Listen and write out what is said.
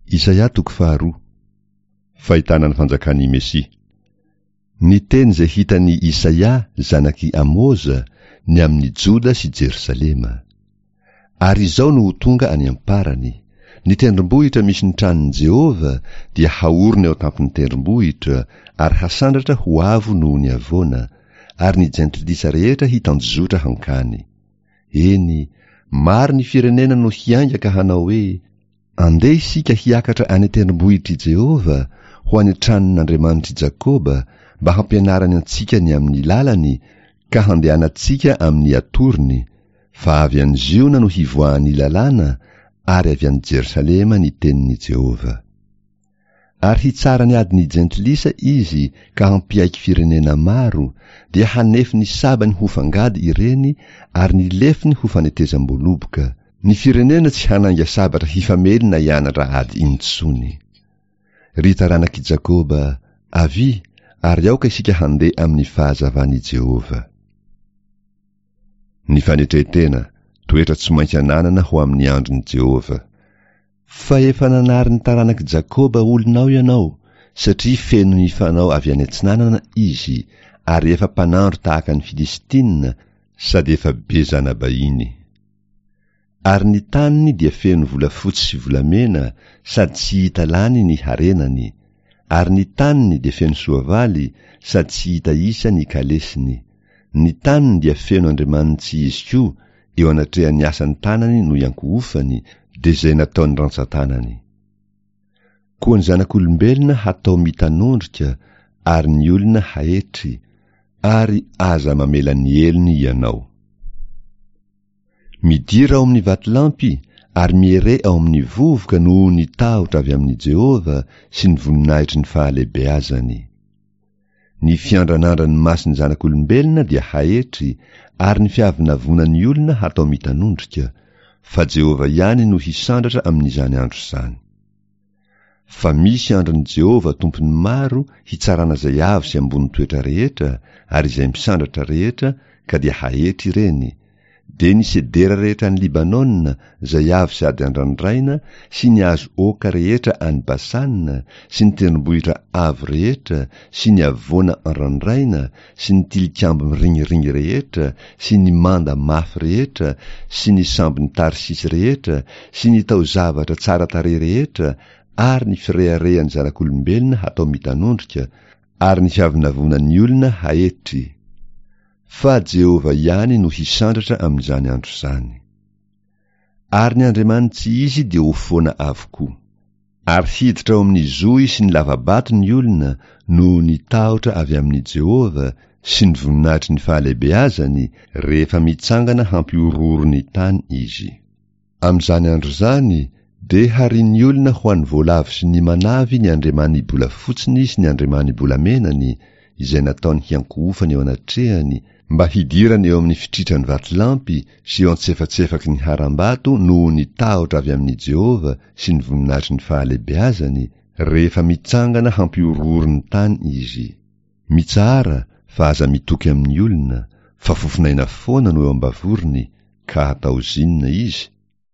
Isaia 2. Fahitana ny fanjakan'i Mesia. Ny teny izay hitany Isaia zanaky Amoza ny amin'ny Joda sy Jerosalema. Ary izao no tonga any amparany. Ny tendrombohitra misy ny tranon'i Jehova dia haorony ao tampony tendrombohitra ary hasandratra ho avo noho ny avoana, ary ny jentilisa rehetra hitanjozotra hankany. Eny, maro ny firenena no hiainga ka hanao hoe, andeha isika hiakatra any tendrombohitry Jehova ho any tranon'Andriamanitry Jakoba mba hampianarany antsika ny amin'ny lalany ka handehanantsika amin'ny atorony, fa avy any Ziona no hivoahan'ny lalàna ary avy any Jerosalema ny tenin'i Jehova. Ary hitsarany ady ny jentilisa izy ka hampiaiky firenena maro, dia hanefy ny sabany ho fangady ireny ary ny lefiny ho fanetezam-boloboka. Ny firenena tsy hananga sabatra hifamelina ianatra ady intsony. Ry taranak'i Jakoba, avy ary aoka isika handeha amin'ny fahazavany Jehova. Ny fanetretena, toetra tsy maintsy ananana ho amin'ny andron'i Jehova. Fa efa nanary ny taranak'i Jakoba olonao ianao, satria feno ny fanao avy any antsinanana izy, ary efa mpanandro tahaka ny Filistina, sady efa bezana bahiny. Ary ny taniny dia feno volafotsy sy volamena, sady tsy hita lany ny harenany. Ary ny taniny dia feno soavaly, sady tsy hita isa ny kalesiny. Ny taniny dia feno andriamanitsy izy koa, eo anatrehan'ny asan'ny tanany no iankohofany, dia izay nataony rantsan-tanany. Koa ny zanak'olombelona hatao mitanondrika, ary ny olona hahetry, ary aza mamela ny elony ianao. Midira ao amin'ny vatolampy, ary miere ao amin'ny vovoka noho ny tahotra avy amin'ny Jehova sy ny voninahitry ny fahalehibeazany. Ny fiandranandran'ny mason'ny zanak'olombelona dia hahetry, ary ny fiavinavonan'ny olona hatao mitanondrika, fa Jehova ihany no hisandratra amin'izany andro izany. Fa misy andron'i Jehova tompony maro hitsarana izay avo sy ambony toetra rehetra, ary izay misandratra rehetra, ka dia hahetry ireny. De ny sedera rehetra any Libanona, izay avo sady andrandraina, sy ny hazo oka rehetra any Basanina, sy ny tendrombohitra avo rehetra, sy ny avoana andrandraina, sy ny tilikambo miringiringy rehetra, sy ny manda mafy rehetra, sy ny sambony Tarsisy rehetra, sy ny taozavatra tsara tarehy rehetra, ary ny fireharehan'ny zanak'olombelona hatao mitanondrika, ary ny fiavinavonan'ny olona hahetry. Fa Jehova ihany no hisandratra amin'izany andro izany. Ary ny Andriamanitsy izy dia ho foana avokoa. Ary hiditra ao amin'ny zohy sy ny lavabato ny olona noho ny tahotra avy amin'ny Jehova sy ny voninahitry ny fahalehibeazany rehefa mitsangana hampiororo ny tany izy. Amin'izany andro izany, dia harian'ny olona ho an'ny voalavo sy ny manavy ny andremany bolafotsiny sy ny andremany bolamenany, izay nataony hiankohofany eo anatrehany, mba hidirany eo amin'ny fitritrany vatolampy sy eo antsefatsefaky ny harambato noho ny tahotra avy amin'ny Jehova sy ny voninahitry ny fahalehibeazany rehefa mitsangana hampiororo ny tany izy. Mitsara fa aza mitoky amin'ny olona, fa fofinaina foana no eo ambavoriny, ka hatao zinona izy.